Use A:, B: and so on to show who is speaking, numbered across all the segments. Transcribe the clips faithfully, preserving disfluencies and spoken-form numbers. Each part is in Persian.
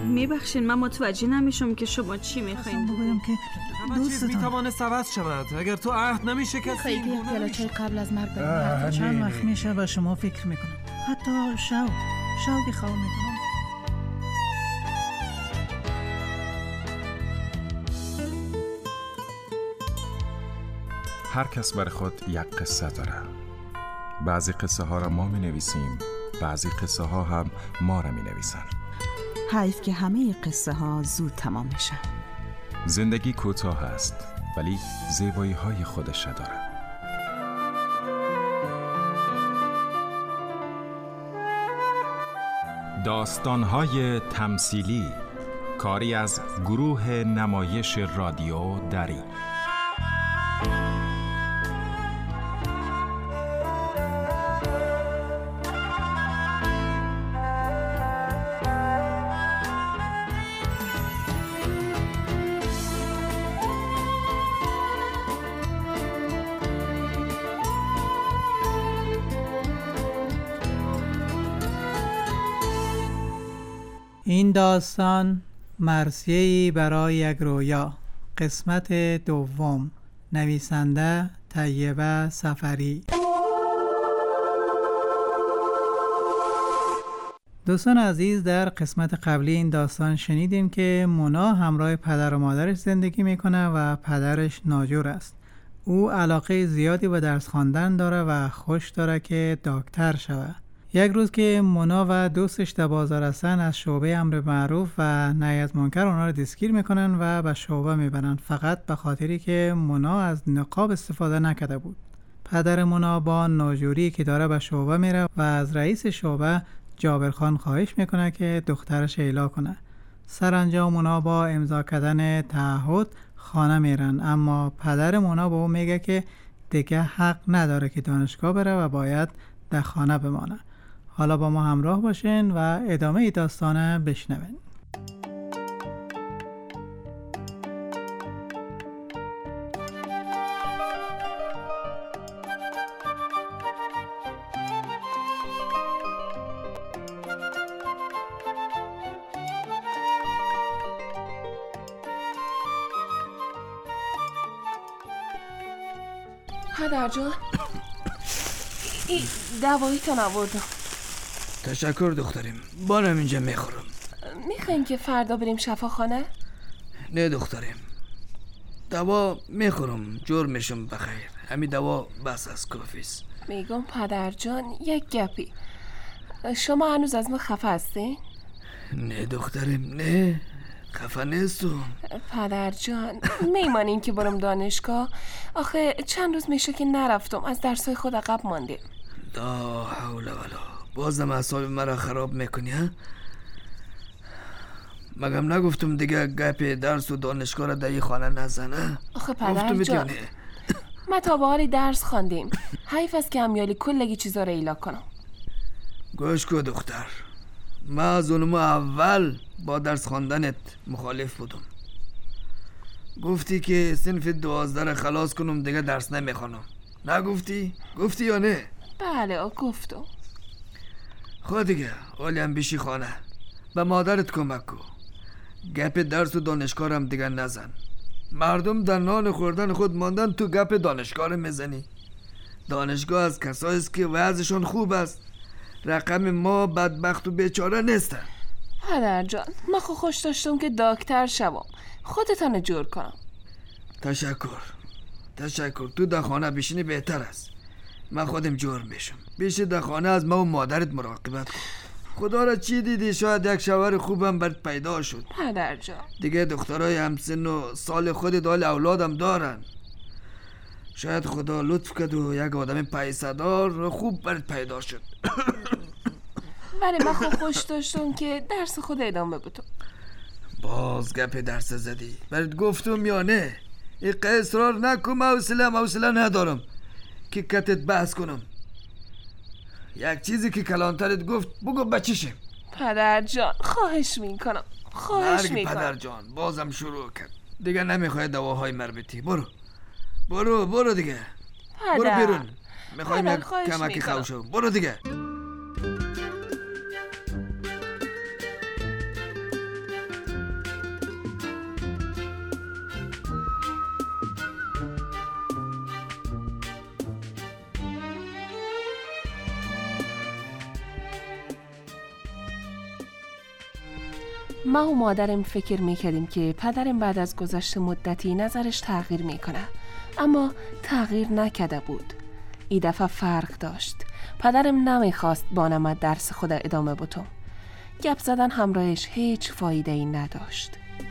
A: میبخشین من متوجه نمیشم که شما چی میخواین
B: بگویم که دوستتان
C: میتوانه عوض شود اگر تو عهد نمیشه کسی
D: خیلی پیالچه قبل از مرگ
B: بریم. چند وقت میشه و شما فکر میکنم حتی شو شو که خواه میکنم.
E: هر کس برای خود یک قصه داره. بعضی قصه ها را ما می نویسیم، بعضی قصه ها هم ما را می نویسن.
F: حیف که همه قصه ها زود تمام میشن.
E: زندگی کوتاه است ولی زیبایی های خودش داره. داستان های تمثیلی، کاری از گروه نمایش رادیو دری.
B: این داستان مرثیه‌ای برای یک رویا، قسمت دوم، نویسنده طیبه صفری. دوستان عزیز، در قسمت قبلی این داستان شنیدیم که مونا همراه پدر و مادرش زندگی میکنه و پدرش ناجور است. او علاقه زیادی به درس خواندن داره و خوش داره که دکتر شود. یک روز که مونا و دوستش در بازار هستن، از شعبه امر معروف و نهی از منکر اونا رو دستگیر میکنن و به شعبه میبرن، فقط به خاطری که مونا از نقاب استفاده نکرده بود. پدر مونا با ناجوری که داره به شعبه میره و از رئیس شعبه جابرخان خواهش میکنه که دخترش اعلا کنه. سرانجام مونا با امضا کردن تعهد خانه میرن، اما پدر مونا به او میگه که دیگه حق نداره که دانشگاه بره و باید در خانه بمانه. حالا با ما همراه باشین و ادامه داستانه بشنوین.
D: پدر جان، این دواییتان آوردم.
G: تشکر دختریم، بارم اینجا میخورم.
D: میخواین که فردا بریم شفاخانه؟
G: نه دختریم، دوا میخورم، جور میشم بخیر. همین دوا بس از کافیست.
D: میگم پدر جان یک گپی، شما هنوز از ما خفه هستین؟
G: نه دختریم نه، خفه نیستم.
D: پدر جان میمانین که برم دانشگاه؟ آخه چند روز میشه که نرفتم، از درسای خود عقب ماندیم.
G: لا حول ولا، بازم اعصاب مرا خراب میکنی ها؟ مگم نگفتم دیگه گپ درس و دانشگاه را در این خانه نزنه؟
D: آخه پدر جان ما تا به حال درس خواندیم، حیف است که همیالی کلگی چیزا را ایلا کنم.
G: گوش کو دختر، من از اونم اول با درس خواندنت مخالف بودم. گفتی که صنف دوازده را خلاص کنم دیگه درس نمیخوانم، نگفتی؟ گفتی یا نه؟
D: بله گفتم.
G: خود دیگه حالی هم بیشی خانه به مادرت کمک کو، گپ درس و دانشگاه هم دیگه نزن. مردم در نان خوردن خود ماندن، تو گپ دانشگاه رو میزنی. دانشگاه از کسایی است که وضعشون خوب است، رقم ما بدبخت و بیچاره نیستن.
D: پدر جان من خو خوش داشتم که دکتر شوم، خودتان جور کنم.
G: تشکر تشکر، تو در خانه بشینی بهتر است. من خودم جور میشم. بیشی در خانه از ما و مادرت مراقبت کن. خدا را چی دیدی شاید یک شوهر خوبم برات پیدا شد.
D: پدر جان
G: دیگه دخترای همسن و سال خود دال اولادم دارن، شاید خدا لطف کرد و یک آدم پیسه‌دار خوب برات پیدا شد.
D: ولی من خو خوش داشتم که درس خود ادامه بدم.
G: باز گپ درس زدی، برات گفتم یا نه؟ این اصرار نکن، حوصله حوصله ندارم که کتت بحث کنم. یک چیزی که کلانترت گفت بگو بچشم.
D: پدر جان خواهش میکنم، خواهش میکنم.
G: پدر جان بازم شروع کرد، دیگه نمیخواد دواهای مربوطی. برو برو برو دیگه،
D: پدر.
G: برو بیرون، میخوایم یک کمکی خوشو. برو دیگه.
D: ما و مادرم فکر میکردیم که پدرم بعد از گذشت مدتی نظرش تغییر میکنه، اما تغییر نکرده بود. این دفعه فرق داشت. پدرم نمیخواست با نما درس خود ادامه بدم. گپ زدن همراهش هیچ فایده ای نداشت.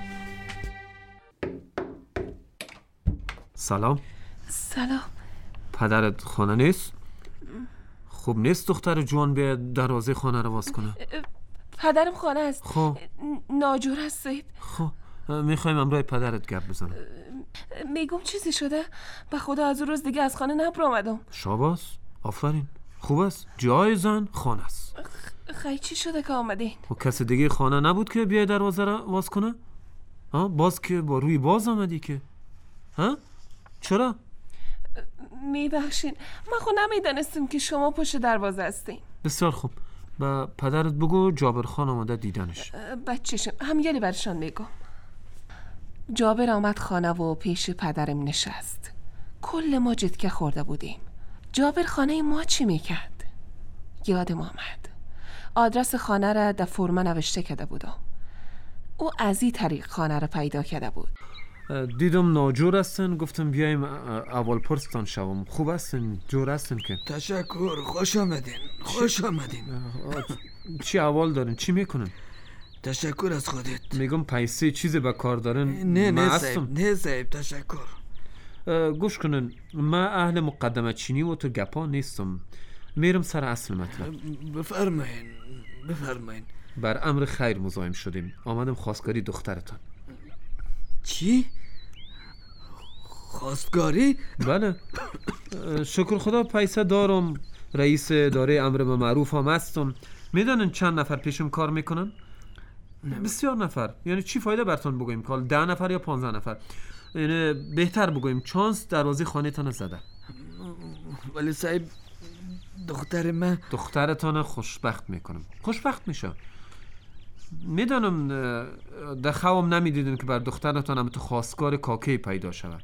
H: سلام.
D: سلام.
H: پدرت خانه نیست؟ خوب نیست دختر جوان بیاد دروازه خانه رو باز کنه.
D: پدرم خانه است.
H: خب
D: ناجور هستید.
H: خب میخوایم امروی پدرت گپ بزنم.
D: میگم چیزی شده؟ به خدا از اون روز دیگه از خانه نبر آمدم.
H: شاباس، آفرین، خوب است. جای زن خانه است.
D: خیلی چی شده که آمدین؟
H: و کسی دیگه خانه نبود که بیای دروازه رو باز کنه؟ ها باز که با روی باز آمدی که ها؟ چرا؟
D: میبخشین، من خود نمیدانستم که شما پشت دروازه هستین.
H: بسیار خوب، با پدرت بگو جابر خان آمده دیدنش.
D: بچه‌شم هم یلی برشان میگم. جابر آمد خانه و پیش پدرم نشست. کل ما جدکه خورده بودیم. جابر خانه ما چی میکرد؟ یادم آمد آدرس خانه را در فرمه نوشته کرده بودم. او از این طریق خانه را پیدا کرده بود.
H: دیدم ناجور هستن، گفتم بیایم اول پرستان شوم. خوب هستن؟ جور هستن که؟
G: تشکر، خوش آمدین. خوش آمدین.
H: چی اول دارن؟ چی میکنن؟
G: تشکر از خودت.
H: میگم پیسه چیزی به کار دارن؟
G: نه نه صاحب، نه صاحب، تشکر.
H: گوش کنن، من اهل مقدمه چینی و تو گپا نیستم. میرم سر اصل مطلب.
G: بفرمایین بفرمایین.
H: بر امر خیر مزاحم شدیم، آمدم خواستگاری دخترتان.
G: چی؟ خواستگاری؟
H: بله، شکر خدا پیسه دارم، رئیس اداره امر به معروف هم هستم. میدونن چند نفر پیشم کار میکنن؟ بسیار نفر. یعنی چی فایده براتون بگویم که ده نفر یا پانزده نفر؟ یعنی بهتر بگویم چانس دروازه خانه تان زده.
G: ولی صاحب دختر من،
H: دخترتان خوشبخت میکنم. خوشبخت میشه. میدانم در خوام نمیدیدن که بر دخترتان هم تو خواستگار کاکی پیدا شود.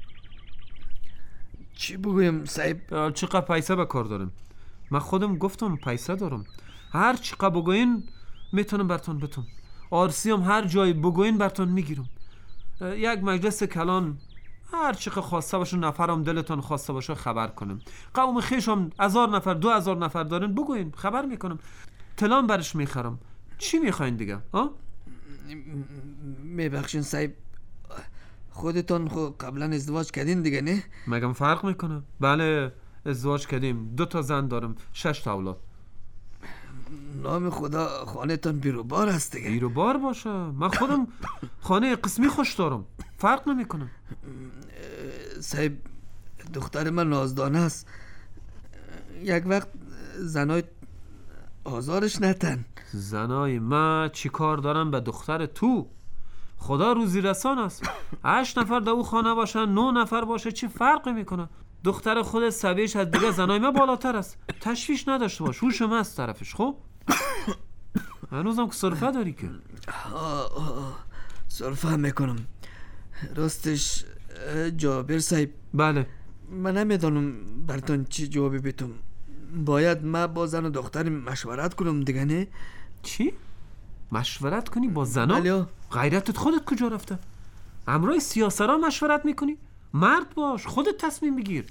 G: چی بگویم صاحب؟
H: چقدر پیسه به کار دارم. من خودم گفتم پیسه دارم. هر چقدر بگوین میتونم براتون بتونم. آرسی هم هر جای بگوین براتون میگیرم. یک مجلس کلان هر چقدر خواسته باشه، نفرم دلتون خواسته باشه خبر کنم. قوم خیش هم هزار نفر دو هزار نفر دارن، بگوین خبر میکنم. تلان برش میخرم. چی میخواین دیگه؟ ها؟
G: میبخشین صاحب، خودتون خود قبلا ازدواج کردین دیگه نه؟
H: مگم فرق میکنه؟ بله ازدواج کردیم، دو تا زن دارم، شش تا اولاد.
G: نام خدا خانهتون بیروبار هست دیگه.
H: بیروبار باشه، من خودم خانه قسمی خوش دارم، فرق نمیکنه.
G: صاحب دختر من نازدانه است، یک وقت زنای آزارش نتن.
H: زنای من چی کار دارم به دختر تو؟ خدا روزی رسان است. هشت نفر در او خانه باشن، نه نفر باشه، چی فرقی میکنه؟ دختر خود سویش از دیگه زنای من بالاتر است. تشویش نداشته باش، هوش من از طرفش. خب هنوزم که صرفه داری که؟
G: صرفه میکنم. راستش جابر صاحب،
H: بله
G: من نمیدانم براتون چی جوابی بدم. باید من با زن و دختر مشورت کنم دیگه نه؟
H: چی؟ مشورت کنی با زنا؟
G: بله.
H: غیرتت خودت کجا رفته؟ امروی سیاسرا مشورت میکنی؟ مرد باش، خودت تصمیم بگیر.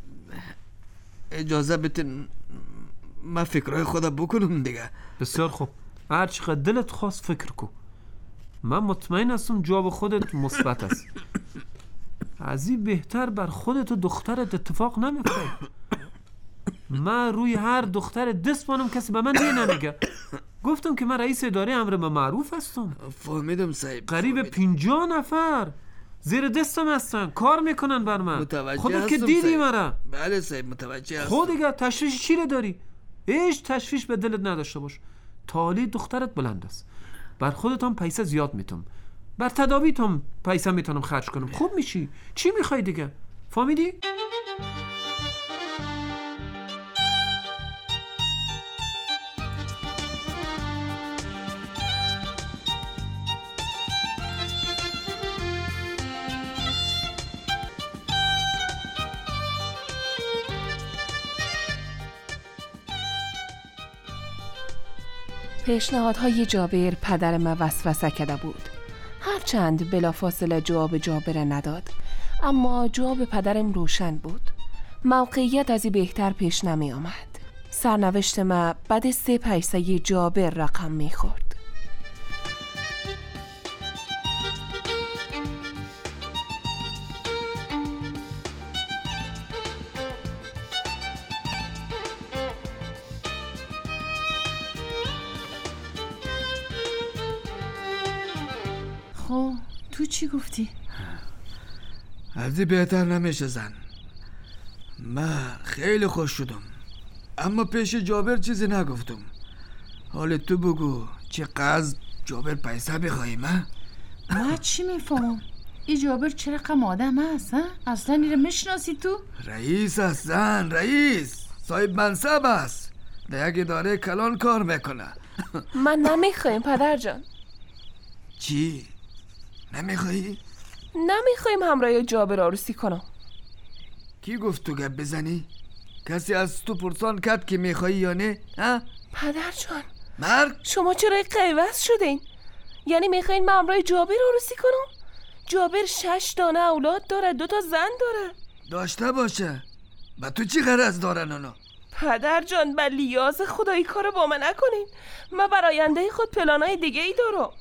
G: اجازه بتین من فکرهای خودم بکنم دیگه.
H: بسیار خوب، هر چقدر دلت خواست فکر کن. من مطمئن هستم جواب خودت مثبت است. از این بهتر بر خودت و دخترت اتفاق نمیفته. من روی هر دختر دست بانم کسی به من دیگه نمیگه. گفتم که من رئیس اداره امر به معروف هستم.
G: فهمیدم صاحب.
H: قریب پنجاه نفر زیر دستم هستن، کار میکنن بر من. خودت که دیدی مرا.
G: بله صاحب متوجه هستم.
H: خود دیگه تشویش چی رو داری؟ هیچ تشویش به دلت نداشته باش. تالی دخترت بلند است. بر خودت هم پیسه زیاد میتونم، بر تداویت هم پیسه میتونم خرج کنم. خوب میشی. چی میخوای دیگه؟ فهمیدی؟
D: پیشنهادهای جابر پدر ما وسوسه کرده بود. هرچند بلافاصله جواب جابر نداد، اما جواب پدرم روشن بود. موقعیت از این بهتر پیش نمی آمد. سرنوشت ما بعد سه پیسه جابر رقم می خورد.
I: خب تو چی گفتی؟
G: از این بهتر نمیشه زن. من خیلی خوش شدم، اما پیش جابر چیزی نگفتم. حال تو بگو چه قض جابر پیسه بخواهیم؟
I: من چی میفهمم؟ این جابر چه رقم آدم هست؟ اصلا ایره میشناسی تو؟
G: رئیس است زن، رئیس صاحب منصب است، در یک اداره کلان کار میکنه.
D: من نمیخوایم پدر جان.
G: چی؟ نمیخوایی؟
D: نمیخوایم همراه جابر عروسی کنم.
G: کی گفت تو گپ بزنی؟ کسی از تو پرسان کرد که میخوایی یا نه؟ ها؟
D: پدر جان
G: مرد؟
D: شما چرا قیوز شدین؟ یعنی میخواین من همراه جابر عروسی کنم؟ جابر شش دانه اولاد داره، دو تا زن داره.
G: داشته باشه، با تو چی غرض دارن اونا؟
D: پدر جان به لیاز خدایی کارو با من نکنین. من بر آینده خود پلانای دیگه ای دارم.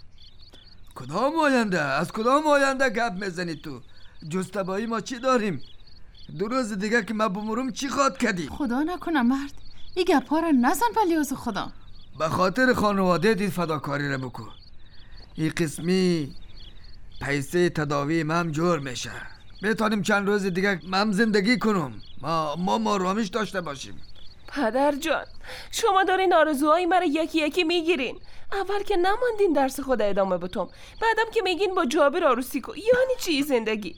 G: کدام آینده؟ از کدام آینده گپ میزنی تو؟ جستبایی ما چی داریم؟ دو روز دیگه که من بمرم چی خواد کردی؟
I: خدا نکنه مرد، این گپا رو نزن به لیاز خدا.
G: به خاطر خانواده دید فداکاری رو بکن. این قسمی پیسه تداوی من جور میشه، بتانیم چند روز دیگه من زندگی کنم، ما ما مارامیش داشته باشیم.
D: پدر جان شما دارین آرزوهای مرا یکی یکی میگیرین. اول که نماندین درس خود ادامه بتم، بعدم که میگین با جابر عروسی کن. یعنی چی زندگی؟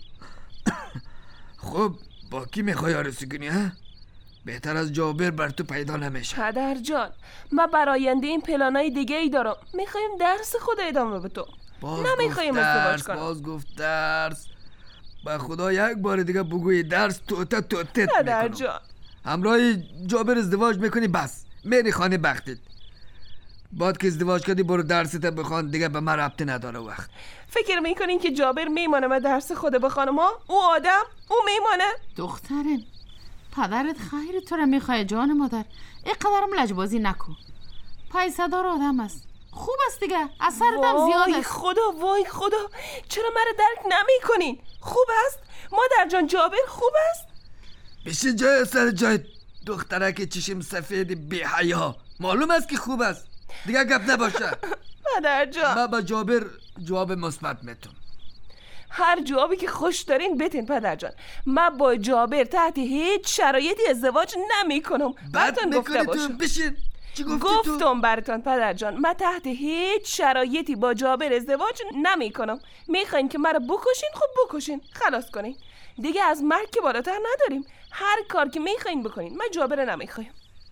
G: خب با کی میخوای عروسی کنی ها؟ بهتر از جابر بر تو پیدا نمیشه.
D: پدر جان من بر آینده این پلانای دیگه ای دارم. میخوایم درس خود ادامه بتم، نمیخوایم ازدواج کنم.
G: باز گفت درس. با خدا یک بار دیگه بگوی درس توته توتت میکنم.
D: پدر جان
G: همراه جابر ازدواج میکنی بس میری خانه بختت. بعد که ازدواج کردی برو درست بخوان، دیگه به من ربطی نداره وقت.
D: فکر میکنین که جابر میمانه من درس خود بخوانم ها؟ او آدم او میمانه؟
I: دخترم پدرت خیر تو رو میخواه جان مادر، اینقدرم لجبازی نکن. پیسه دار آدم است، خوب است دیگه، اثرتم زیاد است.
D: وای خدا وای خدا چرا مرا درک نمیکنین؟ خوب است مادر جان، جابر خوب است.
G: بشه جای سر جای دختره که چشم سفید بی حیا، معلوم است که خوب است، دیگه گپ نباشه.
D: پدر جان
G: من با جابر جواب مثبت میتونم.
D: هر جوابی که خوش دارین بتین پدر جان. من با جابر تحت هیچ شرایطی ازدواج نمی کنم.
G: بعد میکنی تو بشین. چی گفتی تو؟
D: گفتم براتون پدر جان من تحت هیچ شرایطی با جابر ازدواج نمی کنم. میخواین که مرا بکشین، خب بکشین، خلاص کنین دیگه، از مرگ که بالاتر نداریم. هر کار که میخواین بکنین، من جابر نمیخوایم.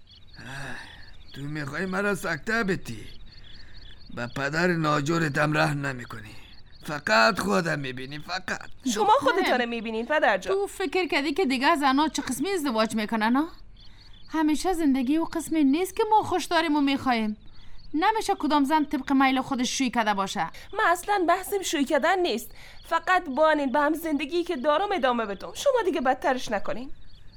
G: تو میخوای مرا سکته بتی، با پدر ناجورتم رحم نمیکنی، فقط خودم میبینی. فقط
D: شما خودتانه میبینین پدر جان.
I: تو فکر کردی که دیگه زنا چه قسمی ازدواج میکنن ها؟ همیشه زندگی و قسمی نیست که ما خوش داریم و میخوایم. نمیشه کدام زن طبق میل خودش شوی کرده باشه.
D: من اصلا بحثم شوی کردن نیست، فقط بانین به هم زندگی که دارم ادامه بدم، شما دیگه بدترش نکنین.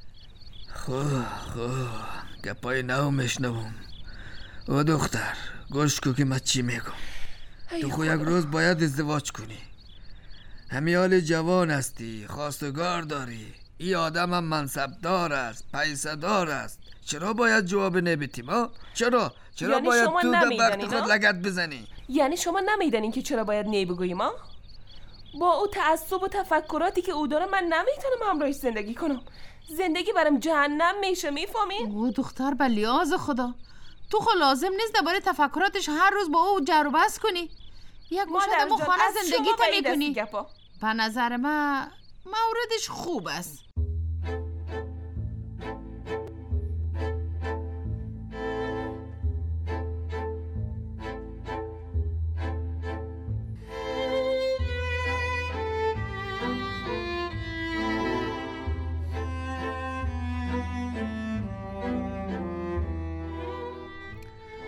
G: خواه خواه گپای نو میشنوم. او دختر گوش کو که من چی میگم. تو خو یک روز باید ازدواج کنی. همیال جوان هستی، خواستگار داری، ای آدم هم منصبدار است، پیسه دار است. چرا باید جواب نبیتیم ها؟ چرا؟ چرا
D: یعنی
G: باید
D: شما
G: تو در بخت
D: نمیدنین
G: خود لگت بزنی؟
D: یعنی شما نمیدنین که چرا باید نی بگوییم ها؟ با او تعصب و تفکراتی که او داره من نمیتونم همراهش زندگی کنم. زندگی برام جهنم میشه، میفهمین؟
I: او دختر به لیاز خدا، تو خو لازم نیست درباره تفکراتش هر روز با او جر و بحث کنی. یک گوشه دمو خانه زندگی تا میکنی. به نظر من موردش خوب است.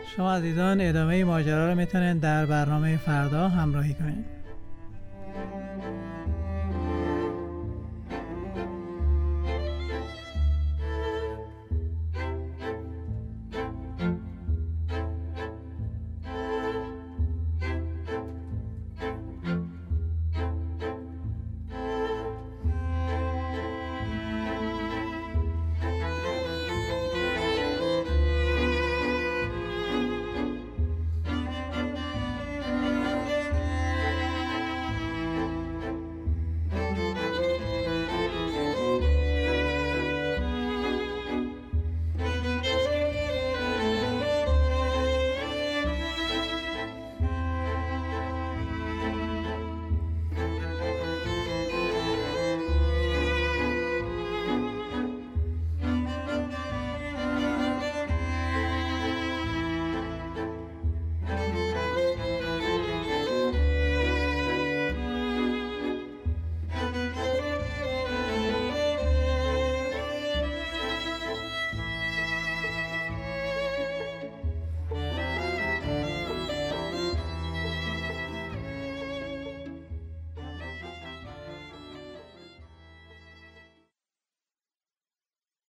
B: شما عزیزان ادامه ماجرا رو میتونید در برنامه فردا همراهی کنید.